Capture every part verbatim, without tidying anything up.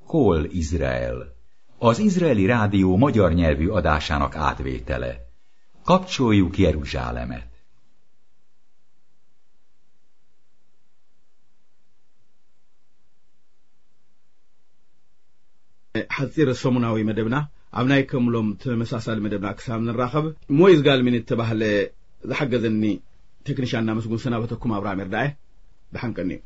Kol Izrael, az izraeli rádió magyar nyelvű adásának átvétele. Kapcsoljuk Jeruzsálemet! حصير الصمناوي مدبنا عمناي كملهم تمساسال مدبنا كسام نراخب مويز قال من التبهل حجزني تكنيشاننا مسجون سنابتكم ابراهيم رداي بحنكني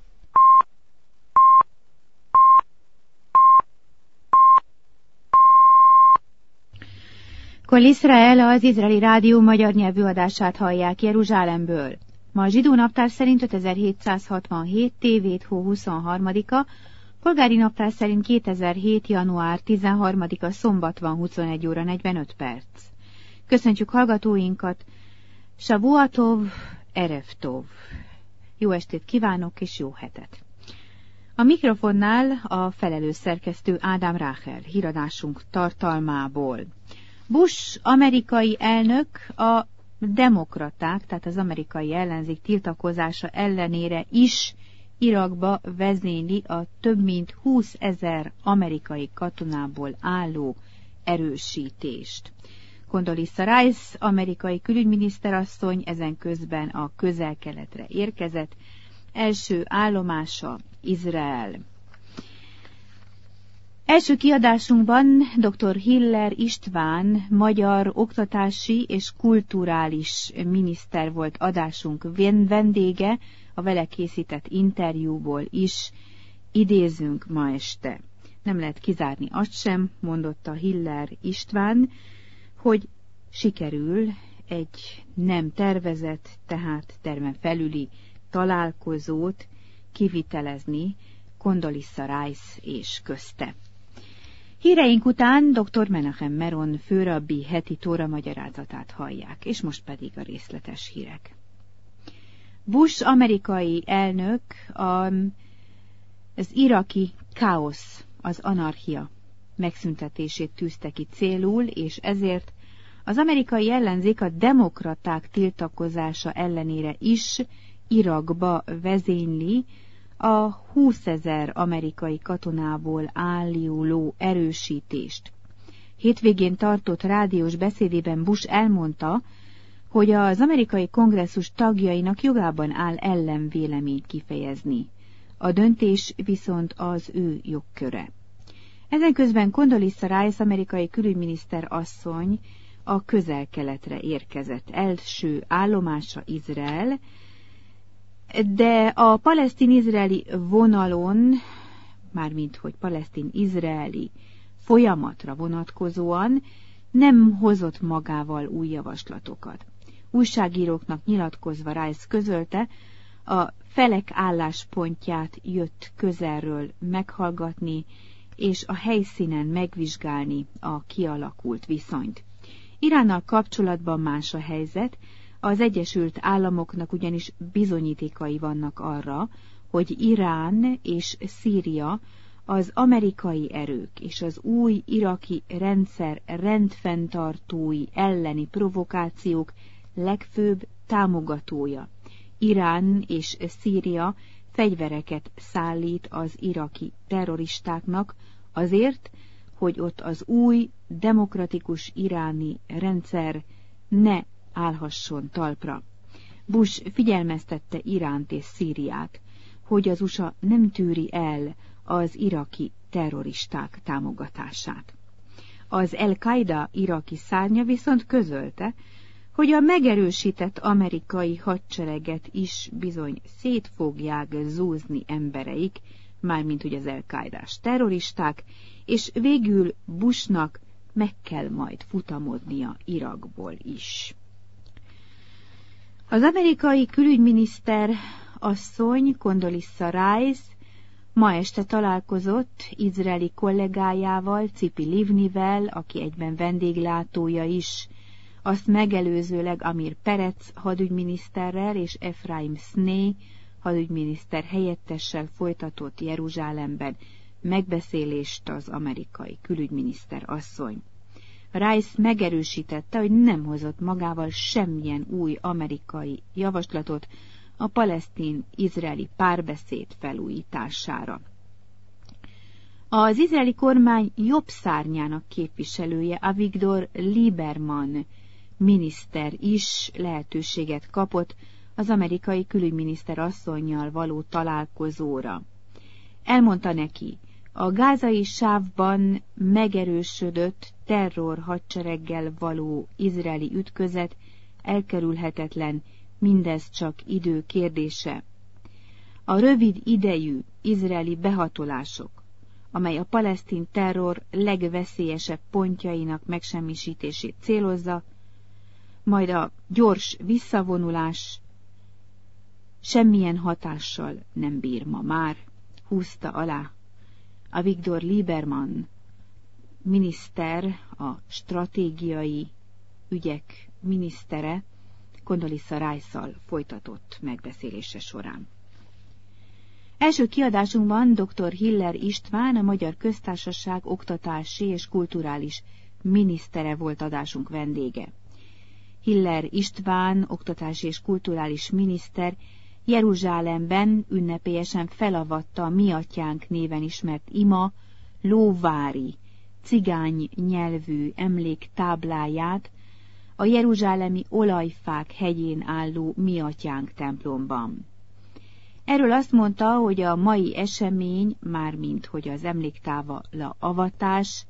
Kol Izrael, az izraeli rádió magyar nyelvű adását hallják Jeruzsálemből. Ma a zsidó naptár szerint ötezer-hétszázhatvanhét tévét hó huszonharmadika, polgári naptár szerint kétezer-hét január tizenharmadika szombat van huszonegy óra negyvenöt perc. Köszöntjük hallgatóinkat, Savua Tov, Erev Tov. Jó estét kívánok és jó hetet! A mikrofonnál a felelős szerkesztő Ádám Ráhel, híradásunk tartalmából. Bush amerikai elnök a demokraták, tehát az amerikai ellenzék tiltakozása ellenére is Irakba vezényli a több mint húszezer amerikai katonából álló erősítést. Condoleezza Rice, amerikai külügyminiszterasszony ezen közben a Közel-Keletre érkezett, első állomása Izrael. Első kiadásunkban dr. Hiller István, magyar oktatási és kulturális miniszter volt adásunk vendége, a vele készített interjúból is idézünk ma este. Nem lehet kizárni azt sem, mondotta Hiller István, hogy sikerül egy nem tervezett, tehát termen felüli találkozót kivitelezni Condoleezza Rice és közte. Híreink után dr. Menachem Meron főrabbi heti tóra magyarázatát hallják, és most pedig a részletes hírek. Bush amerikai elnök a, az iraki káosz, az anarchia megszüntetését tűzte ki célul, és ezért az amerikai ellenzék a demokraták tiltakozása ellenére is Irakba vezényli a húszezer amerikai katonából álló erősítést. Hétvégén tartott rádiós beszédében Bush elmondta, hogy az amerikai kongresszus tagjainak jogában áll ellenvéleményt kifejezni. A döntés viszont az ő jogköre. Ezen közben Condoleezza Rice, amerikai külügyminiszter asszony a Közel-Keletre érkezett. Első állomása Izrael, de a palesztin-izraeli vonalon, mármint hogy palesztin-izraeli folyamatra vonatkozóan nem hozott magával új javaslatokat. Újságíróknak nyilatkozva Rice közölte, a felek álláspontját jött közelről meghallgatni, és a helyszínen megvizsgálni a kialakult viszonyt. Iránnal kapcsolatban más a helyzet, az Egyesült Államoknak ugyanis bizonyítékai vannak arra, hogy Irán és Szíria az amerikai erők és az új iraki rendszer rendfenntartói elleni provokációk legfőbb támogatója. Irán és Szíria fegyvereket szállít az iraki terroristáknak azért, hogy ott az új demokratikus iráni rendszer ne állhasson talpra. Bush figyelmeztette Iránt és Szíriát, hogy az u es á nem tűri el az iraki terroristák támogatását. Az El-Qaida iraki szárnya viszont közölte, hogy a megerősített amerikai hadsereget is bizony szét fogják zúzni embereik, mármint hogy az El-Qaidás terroristák, és végül Bushnak meg kell majd futamodnia Irakból is. Az amerikai külügyminiszter asszony Condoleezza Rice ma este találkozott izraeli kollégájával, Tzipi Livnivel, aki egyben vendéglátója is, azt megelőzőleg Amir Perez hadügyminiszterrel és Ephraim Snee hadügyminiszter helyettessel folytatott Jeruzsálemben megbeszélést az amerikai külügyminiszter asszony. Rice megerősítette, hogy nem hozott magával semmilyen új amerikai javaslatot a palesztin-izraeli párbeszéd felújítására. Az izraeli kormány jobb szárnyának képviselője, Avigdor Lieberman miniszter is lehetőséget kapott az amerikai külügyminiszter asszonnyal való találkozóra. Elmondta neki, a gázai sávban megerősödött terror hadsereggel való izraeli ütközet elkerülhetetlen, mindez csak idő kérdése. A rövid idejű izraeli behatolások, amely a palesztin terror legveszélyesebb pontjainak megsemmisítését célozza, majd a gyors visszavonulás semmilyen hatással nem bír ma már, húzta alá Avigdor Lieberman miniszter, a stratégiai ügyek minisztere Condoleezza Rice-szal folytatott megbeszélése során. Első kiadásunkban dr. Hiller István, a Magyar Köztársaság oktatási és kulturális minisztere volt adásunk vendége. Hiller István, oktatási és kulturális miniszter Jeruzsálemben ünnepélyesen felavatta a Mi Atyánk néven ismert ima lóvári, cigány nyelvű emléktábláját a jeruzsálemi olajfák hegyén álló Mi Atyánk templomban. Erről azt mondta, hogy a mai esemény, mármint hogy az emléktábla avatás,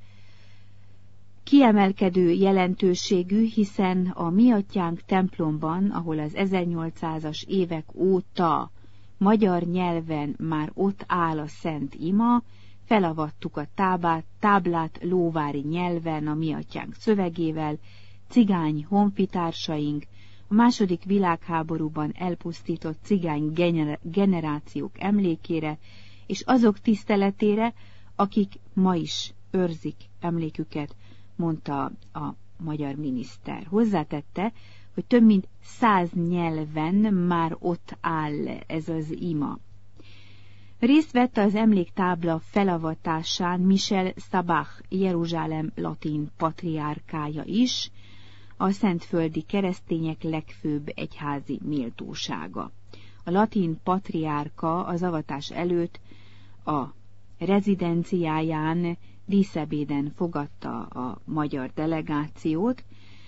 kiemelkedő jelentőségű, hiszen a Mi Atyánk templomban, ahol az ezernyolcszázas évek óta magyar nyelven már ott áll a szent ima, felavattuk a tábát, táblát lóvári nyelven a Mi Atyánk szövegével, cigány honfitársaink, a második világháborúban elpusztított cigány generációk emlékére, és azok tiszteletére, akik ma is őrzik emléküket, mondta a magyar miniszter. Hozzátette, hogy több mint száz nyelven már ott áll ez az ima. Részt vett az emléktábla felavatásán Michel Sabach, Jeruzsálem latin patriárkája is, a szentföldi keresztények legfőbb egyházi méltósága. A latin patriárka az avatás előtt a rezidenciáján díszebéden fogadta a magyar delegációt.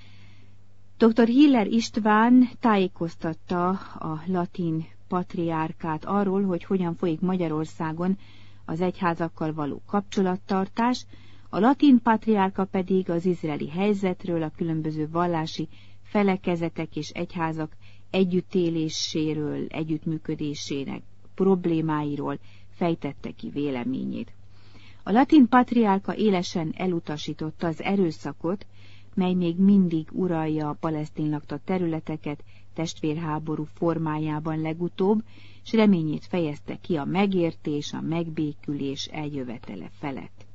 dr. Hiller István tájékoztatta a latin patriárkát arról, hogy hogyan folyik Magyarországon az egyházakkal való kapcsolattartás, a latin patriárka pedig az izraeli helyzetről, a különböző vallási felekezetek és egyházak együttéléséről, együttműködésének problémáiról fejtette ki véleményét. A latin patriárka élesen elutasította az erőszakot, mely még mindig uralja a palesztin lakta területeket testvérháború formájában legutóbb, s reményét fejezte ki a megértés, a megbékülés eljövetele felett.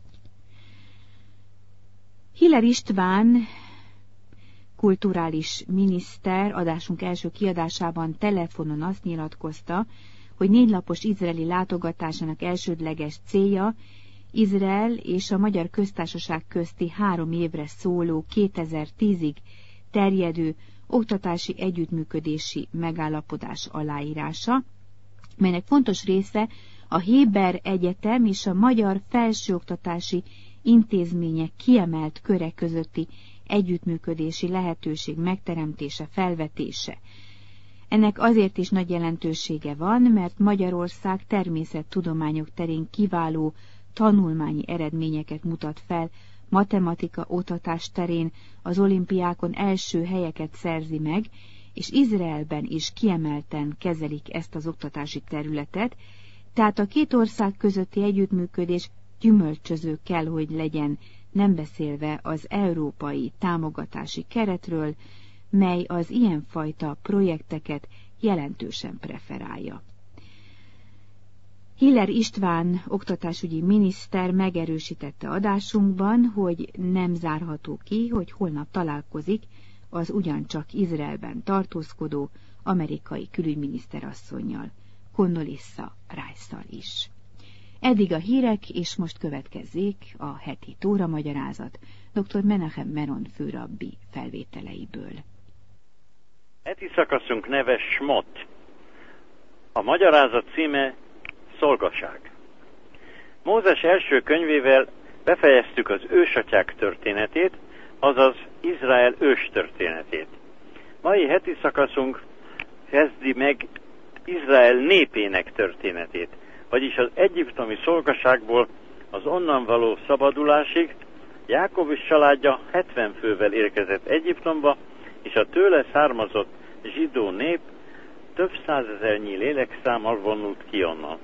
Hiller István, kulturális miniszter adásunk első kiadásában telefonon azt nyilatkozta, hogy négylapos izraeli látogatásának elsődleges célja Izrael és a Magyar Köztársaság közti három évre szóló kétezer-tízig terjedő oktatási együttműködési megállapodás aláírása, melynek fontos része a Héber Egyetem és a Magyar Felsőoktatási Intézmények kiemelt köre közötti együttműködési lehetőség megteremtése, felvetése. Ennek azért is nagy jelentősége van, mert Magyarország természettudományok terén kiváló tanulmányi eredményeket mutat fel, matematika oktatás terén az olimpiákon első helyeket szerzi meg, és Izraelben is kiemelten kezelik ezt az oktatási területet, tehát a két ország közötti együttműködés gyümölcsöző kell, hogy legyen, nem beszélve az európai támogatási keretről, mely az ilyenfajta projekteket jelentősen preferálja. Hiller István oktatásügyi miniszter megerősítette adásunkban, hogy nem zárható ki, hogy holnap találkozik az ugyancsak Izraelben tartózkodó amerikai külügyminiszter asszonnyal, Condoleezza Rice-szal is. Eddig a hírek, és most következzék a heti Tóra magyarázat dr. Menachem Meron főrabbi felvételeiből. Heti szakaszunk neve Smot. A magyarázat címe Szolgaság. Mózes első könyvével befejeztük az ősatyák történetét, azaz Izrael ős történetét. Mai heti szakaszunk kezdi meg Izrael népének történetét, vagyis az egyiptomi szolgaságból az onnan való szabadulásig. Jákob és családja hetven fővel érkezett Egyiptomba, és a tőle származott zsidó nép több százezernyi lélekszámmal vonult ki onnan.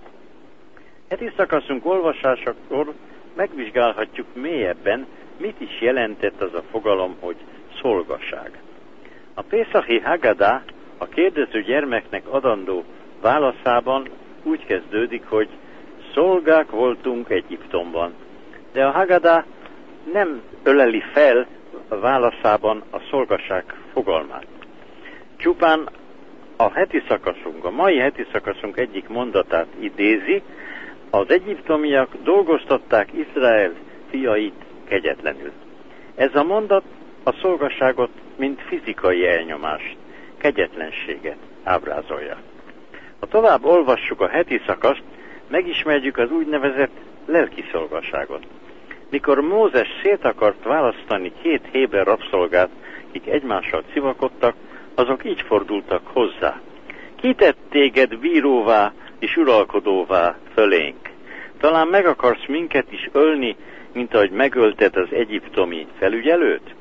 Heti szakaszunk olvasásakor megvizsgálhatjuk mélyebben, mit is jelentett az a fogalom, hogy szolgaság. A Pészachi Haggadah a kérdező gyermeknek adandó válaszában úgy kezdődik, hogy szolgák voltunk Egyiptomban. De a Haggadah nem öleli fel a válaszában a szolgaság fogalmát. Csupán a heti szakaszunk, a mai heti szakaszunk egyik mondatát idézi: az egyiptomiak dolgoztatták Izrael fiait kegyetlenül. Ez a mondat a szolgaságot, mint fizikai elnyomást, kegyetlenséget ábrázolja. Ha tovább olvassuk a heti szakaszt, megismerjük az úgynevezett lelki szolgaságot. Mikor Mózes szét akart választani két héber rabszolgát, akik egymással civakodtak, azok így fordultak hozzá: ki tett téged bíróvá és uralkodóvá fölénk? Talán meg akarsz minket is ölni, mint ahogy megölted az egyiptomi felügyelőt?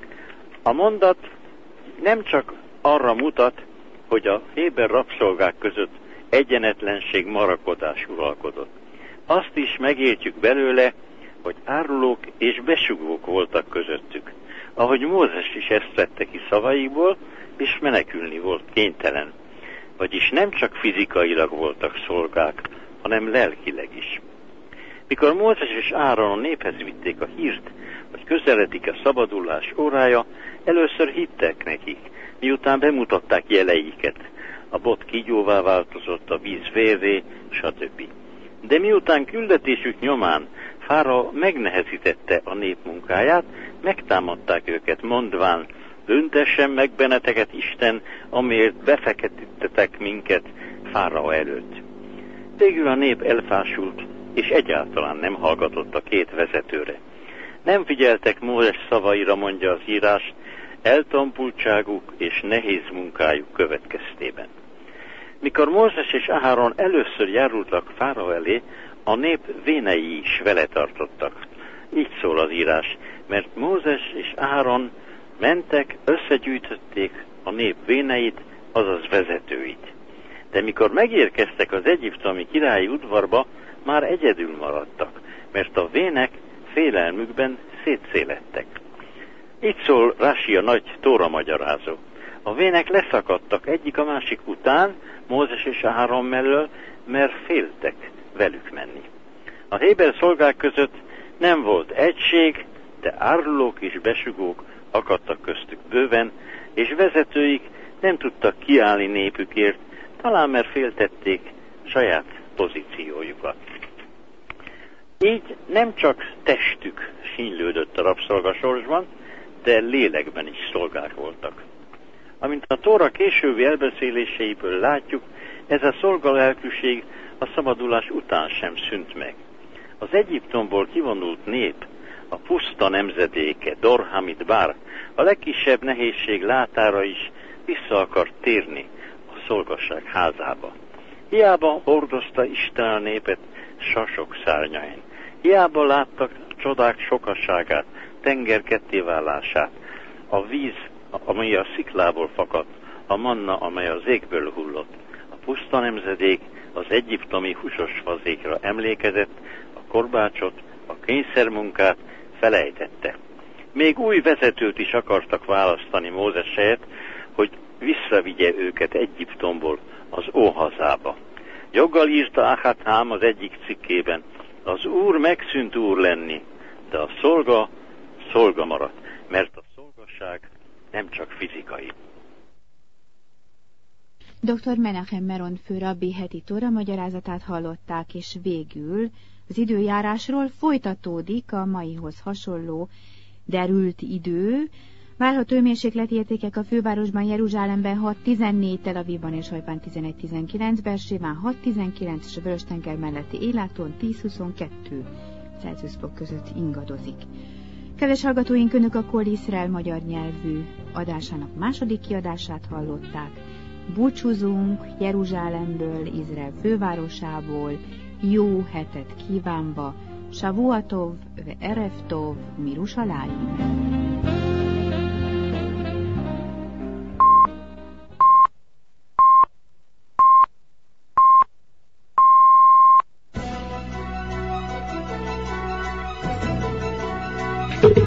A mondat nem csak arra mutat, hogy a héber rabszolgák között egyenetlenség, marakodás uralkodott. Azt is megértjük belőle, hogy árulók és besugók voltak közöttük, ahogy Mózes is ezt vette ki szavaikból, és menekülni volt kénytelen. Vagyis nem csak fizikailag voltak szolgák, hanem lelkileg is. Mikor Mózes és Áron a néphez vitték a hírt, hogy közeledik a szabadulás órája, először hittek nekik, miután bemutatták jeleiket. A bot kígyóvá változott, a víz vérré, stb. De miután küldetésük nyomán Fáraó megnehezítette a nép munkáját, megtámadták őket, mondván: büntessen meg benneteket Isten, amiért befeketítettek minket Fáraó előtt. Végül a nép elfásult, és egyáltalán nem hallgatott a két vezetőre. Nem figyeltek Mózes szavaira, mondja az írás, eltompultságuk és nehéz munkájuk következtében. Mikor Mózes és Áron először járultak Fáraó elé, a nép vénei is vele tartottak. Így szól az írás, mert Mózes és Áron mentek, összegyűjtötték a nép véneit, azaz vezetőit. De mikor megérkeztek az egyiptomi királyi udvarba, már egyedül maradtak, mert a vének félelmükben szétszélettek. Így szól Rási, a nagy tóra magyarázó. A vének leszakadtak egyik a másik után, Mózes és Áron mellől, mert féltek velük menni. A héber szolgák között nem volt egység, de árulók és besugók akadtak köztük bőven, és vezetőik nem tudtak kiállni népükért, talán mert féltették saját pozíciójukat. Így nem csak testük sínylődött a rabszolgasorsban, de lélekben is szolgák voltak. Amint a Tóra későbbi elbeszéléseiből látjuk, ez a szolgalelkűség a szabadulás után sem szűnt meg. Az Egyiptomból kivonult nép, a puszta nemzedéke, Dor-Hamidbar, a legkisebb nehézség látára is vissza akart térni a szolgasság házába. Hiába hordozta Isten a népet sasok szárnyain. Hiába láttak csodák sokaságát, tenger kettéválását, a víz, amely a sziklából fakadt, a manna, amely az égből hullott. A puszta nemzedék az egyiptomi húsos fazékra emlékezett, a korbácsot, a kényszermunkát felejtette. Még új vezetőt is akartak választani Mózes helyett, hogy visszavigye őket Egyiptomból az óhazába. Joggal írta Achathám az egyik cikkében: az úr megszűnt úr lenni, de a szolga szolga maradt, mert a szolgasság nem csak fizikai. doktor Menachem Meron főrabbi heti tóra magyarázatát hallották, és végül az időjárásról folytatódik a maihoz hasonló derült idő, Várható hőmérsékleti értékek a fővárosban, Jeruzsálemben hat tizennégy, Tel Avivban és Hajfán tizenegy tizenkilenc, Beersébán hat tizenkilenc és a Vörös-tenger melletti Éláton tíz huszonkettő Celsius fok között ingadozik. Kedves hallgatóink, Önök a Kol Izrael magyar nyelvű adásának második kiadását hallották. Búcsúzunk Jeruzsálemből, Izrael fővárosából, jó hetet kívánva, Shavuatov, ve Erev Tov, Mirushalayim.